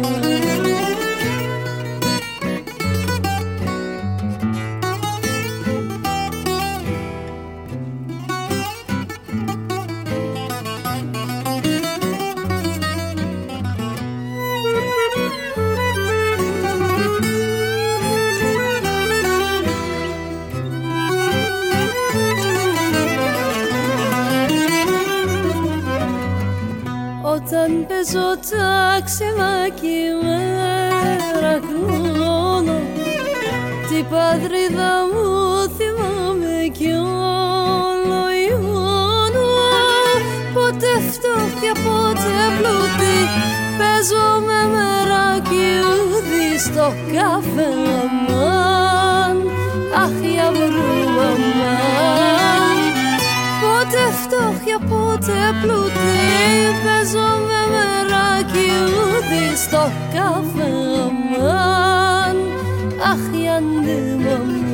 Όταν παίζω ταξιμάκι με ρακνώνω, την πατρίδα μου θυμάμαι κι όλο ιώνω. Πότε φτώχεια, πότε πλούτη, παίζω με μεράκι ουδί στο καφέ αμάν, αχ για βρου αμάν. Πότε φτώχεια, πότε πλούτη, παίζω με μεράκι ουδί στο καφέ αμάν, αχ για νύμα μου.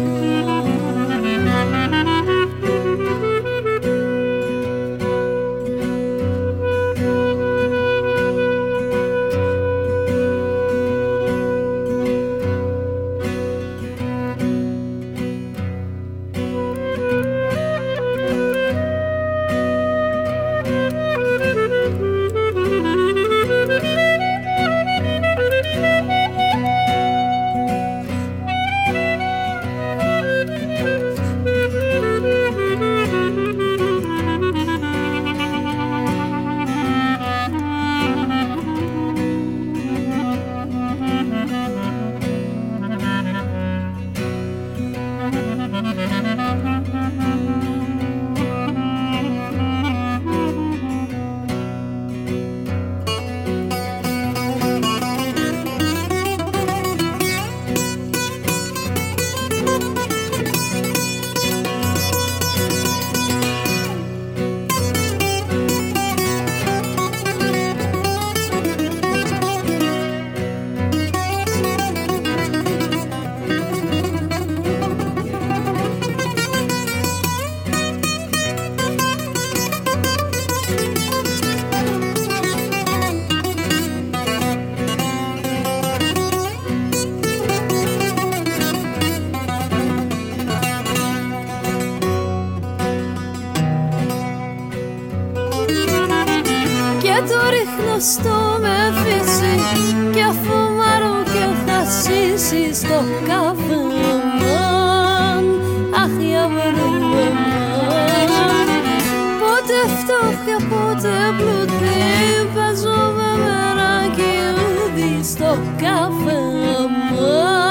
Στο μεφίσι και αφομάρω και χασίσει στο καφέ αμάν, αχ για βρου αμάν. Πότε φτώχεια, πότε πλούτη, παίζω με μεράκι ουδί στο καφέ αμάν,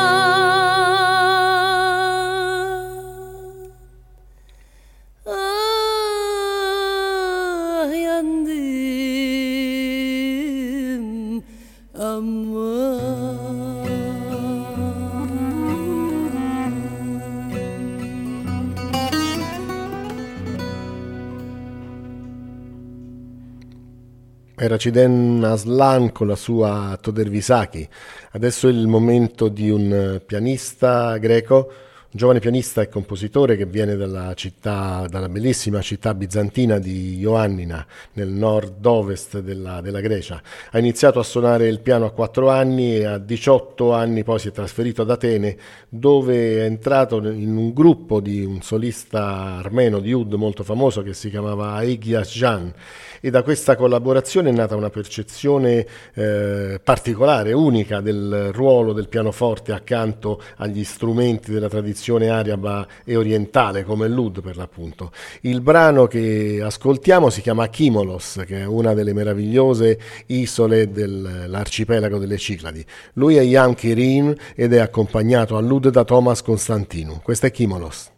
αχ για Era Cidden Aslan con la sua Todervisaki. Adesso è il momento di un pianista greco, un giovane pianista e compositore che viene dalla città, dalla bellissima città bizantina di Ioannina, nel nord-ovest della, della Grecia. Ha iniziato a suonare il piano a quattro anni e a diciotto anni poi si è trasferito ad Atene, dove è entrato in un gruppo di un solista armeno di oud molto famoso che si chiamava Agias Jan, e da questa collaborazione è nata una percezione eh, particolare, unica del ruolo del pianoforte accanto agli strumenti della tradizione araba e orientale come l'oud per l'appunto. Il brano che ascoltiamo si chiama Kimolos, che è una delle meravigliose isole dell'arcipelago delle Cicladi. Lui è Jan Kirin ed è accompagnato all'oud da Thomas Constantinou. Questo è Kimolos.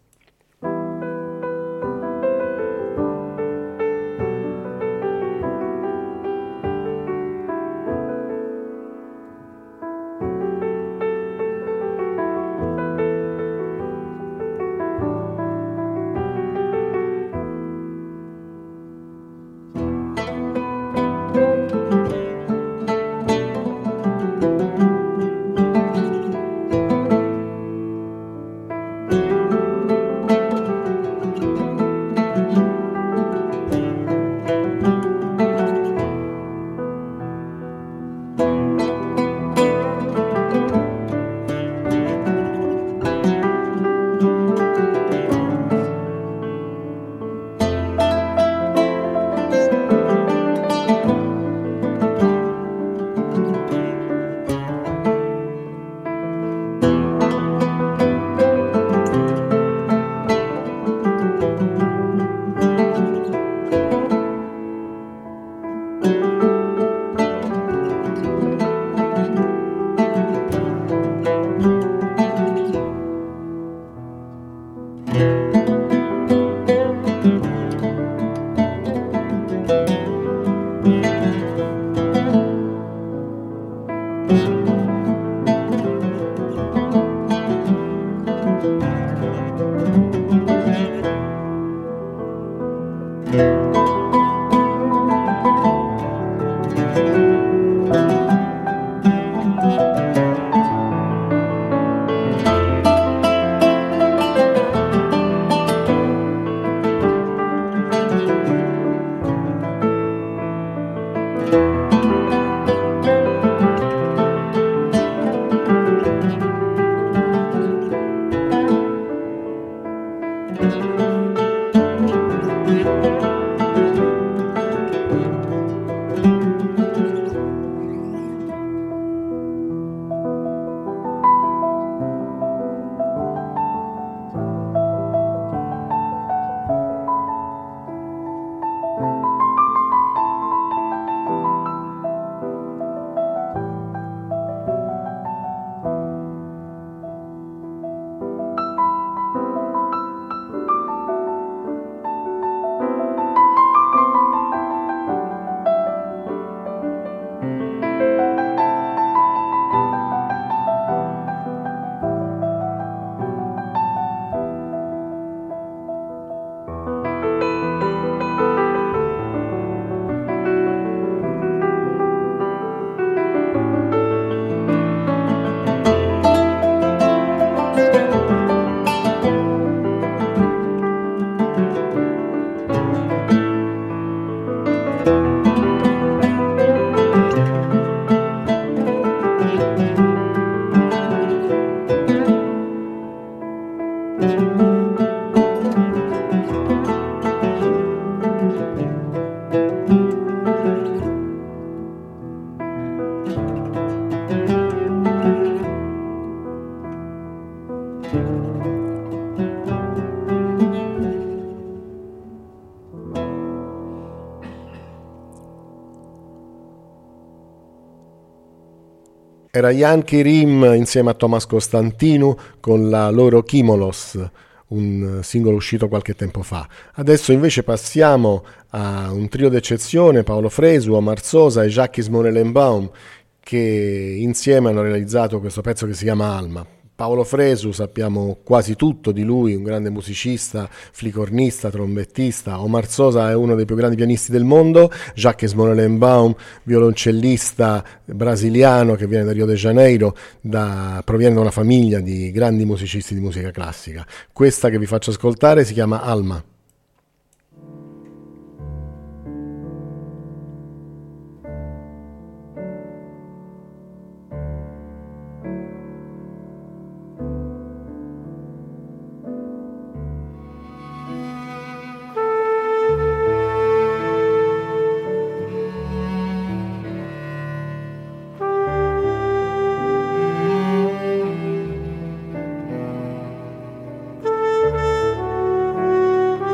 Era Yankee Rim insieme a Thomas Costantinu con la loro Kimolos, un singolo uscito qualche tempo fa. Adesso invece passiamo a un trio d'eccezione, Paolo Fresu, Omar Sosa e Jacques Morelenbaum, che insieme hanno realizzato questo pezzo che si chiama Alma. Paolo Fresu, sappiamo quasi tutto di lui, un grande musicista, flicornista, trombettista. Omar Sosa è uno dei più grandi pianisti del mondo. Jacques Morelenbaum, violoncellista brasiliano che viene da Rio de Janeiro, da, proviene da una famiglia di grandi musicisti di musica classica. Questa che vi faccio ascoltare si chiama Alma. Thank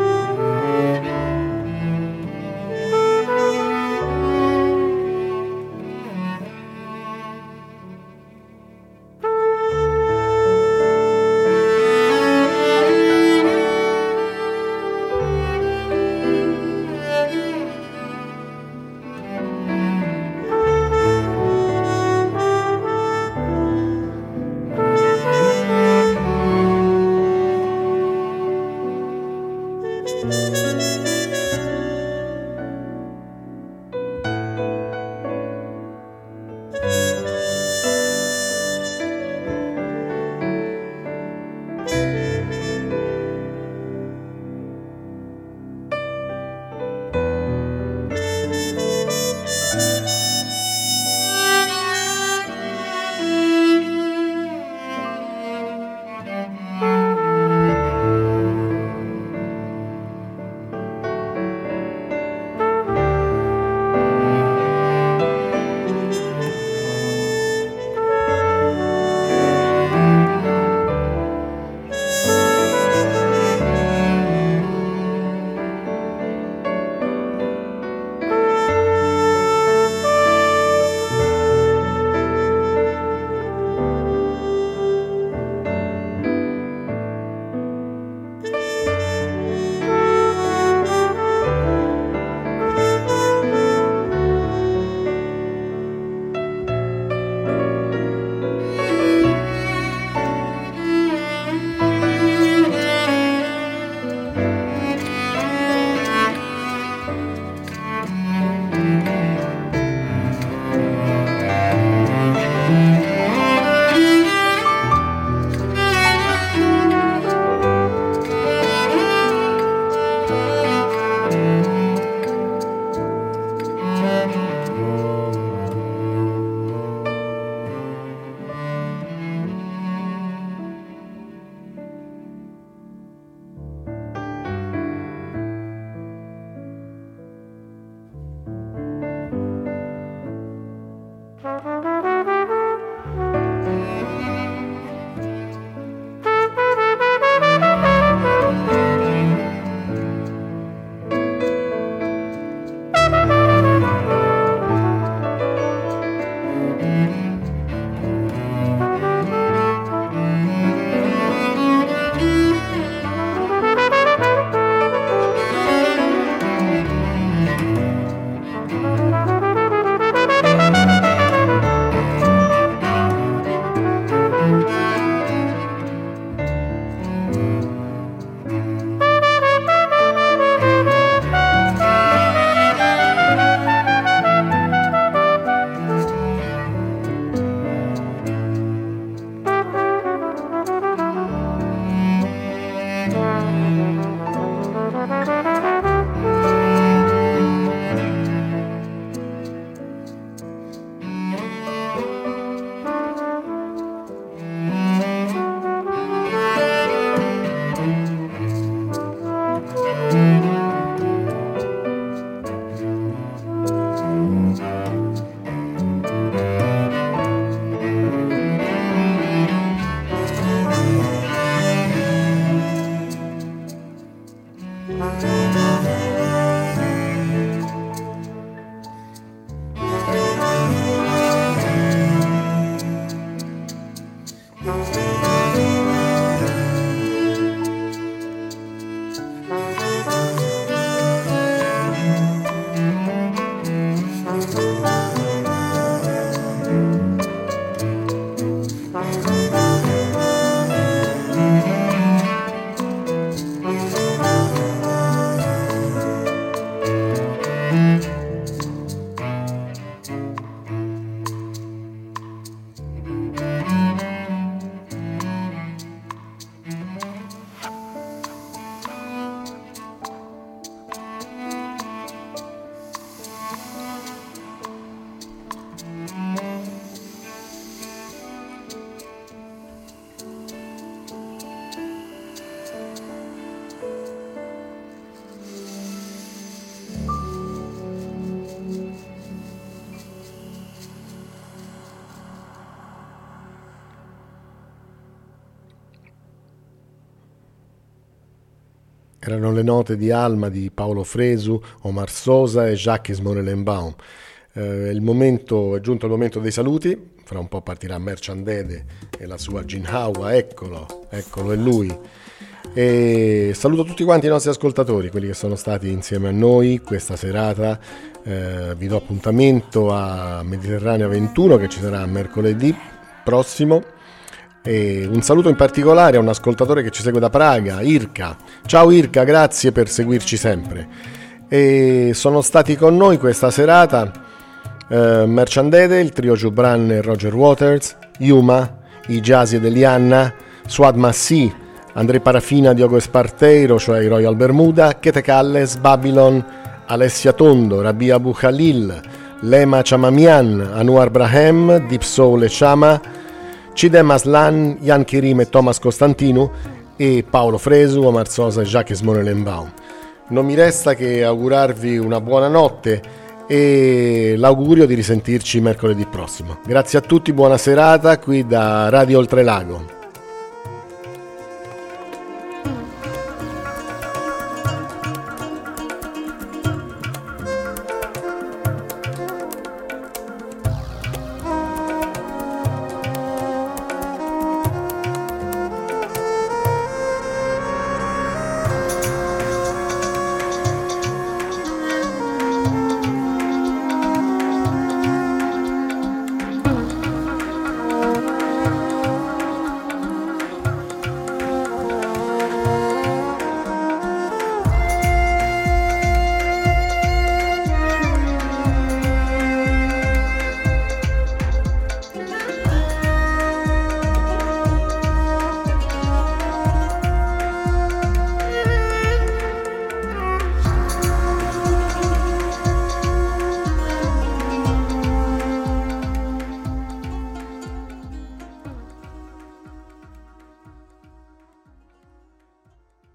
Erano le note di Alma di Paolo Fresu, Omar Sosa e Jacques Morelenbaum. Eh, il momento, è giunto il momento dei saluti. Fra un po' partirà Merchant Dede e la sua Ginhawa, eccolo, eccolo, è lui. E saluto tutti quanti i nostri ascoltatori, quelli che sono stati insieme a noi questa serata. Eh, vi do appuntamento a Mediterranea ventuno, che ci sarà mercoledì prossimo. E un saluto in particolare a un ascoltatore che ci segue da Praga, Irka. Ciao Irka, grazie per seguirci sempre. E sono stati con noi questa serata Uh, Merchant Dede, il trio Gibran e Roger Waters, Yuma, i Jazzy ed Elianna, Suad Massi, André Parafina, Diogo Esparteiro, cioè i Royal Bermuda, Kete Kalles, Babylon, Alessia Tondo, Rabia Abu Khalil, Lema Chamamian, Anwar Brahem, Deep Soul e Chama, Cidem Aslan, Jan Kirim e Thomas Costantino e Paolo Fresu, Omar Sosa e Jacques Morelenbaum. Non mi resta che augurarvi una buona notte e l'augurio di risentirci mercoledì prossimo. Grazie a tutti, buona serata qui da Radio Oltrelago.